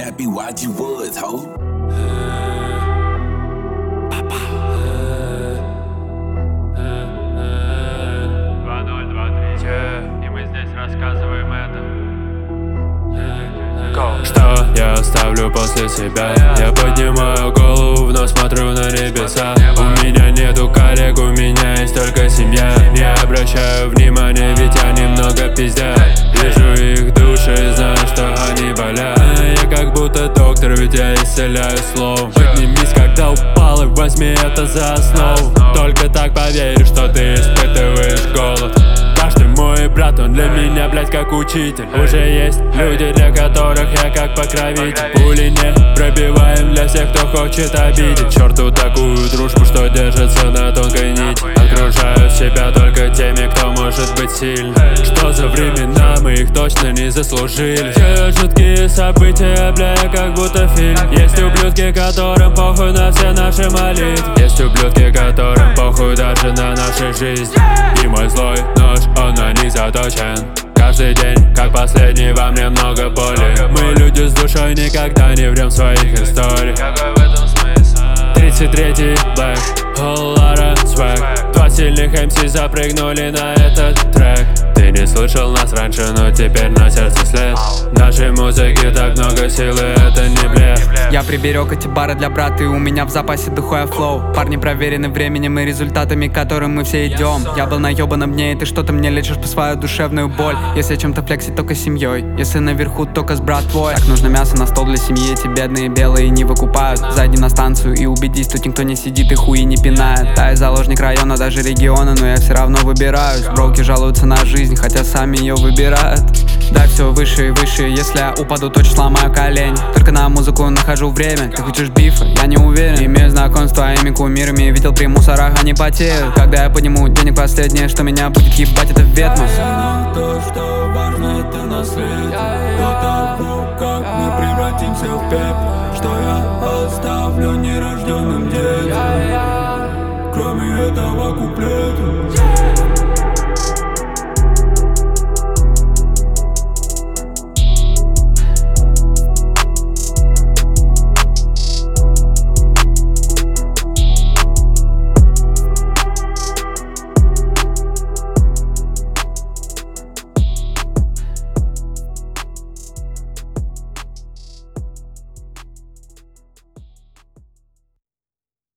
happy, why'd you was, ho? И мы здесь рассказываем это. Что я оставлю после себя? Я поднимаю голову, вновь смотрю на небеса. У меня нету коллег, у меня есть только семья. Не обращаю внимания, ведь я немного пиздят. Вижу их души, знаю, что они болят. Я как будто доктор, ведь я исцеляю словом. Поднимись, когда упал, и возьми это за основу. Только так поверишь, что ты испытываешь голод. Ты мой брат, он для меня, блядь, как учитель. Уже есть люди, для которых я как покровитель. Пули не пробиваем для всех, кто хочет обидеть. Черту такую дружбу, что держится на тонкой нити. Окружаю себя только теми, кто может быть сильным. Что за времена, мы их точно не заслужили. Все жуткие события, бля, как будто фильм. Есть ублюдки, которым похуй на все наши молитвы. Есть ублюдки, которым похуй даже на нашу жизнь. И мой злой нож, он на них заточен. Каждый день, как последний, во мне много боли. Мы люди с душой, никогда не врем в своих историях. Какой в этом смысл? 33-й Black, whole lot of swag. Два сильных MC запрыгнули на этот трек. Ты не слышал нас раньше, но теперь на сердце след. Нашей музыки так много силы, это не блеф. Я приберег эти бары для брата, и у меня в запасе духовая флоу. Парни проверены временем и результатами, к которым мы все идем. Я был на ёбаном дне, и ты что-то мне лечишь по свою душевную боль. Если чем-то флексить, только с семьей. Если наверху, только с братвой. Так нужно мясо на стол для семьи, эти бедные белые не выкупают. Зайди на станцию и убедись, тут никто не сидит и хуи не пинает. Да, я заложник района, даже региона, но я все равно выбираюсь. Броуки жалуются на жизнь, хотя сами ее выбирают. Да, все выше и выше, если я упаду, то сломаю колени. Только на музыку нахожу время, ты хочешь бифа, я не уверен. Имею знакомство с твоими кумирами, видел при мусорах, они потеют. Когда я подниму денег, последнее, что меня будет ебать, это ветмос. То, что важно, это наследие. До того, как мы превратимся в пепел, что я оставлю нерожденным детям. Кроме этого куплета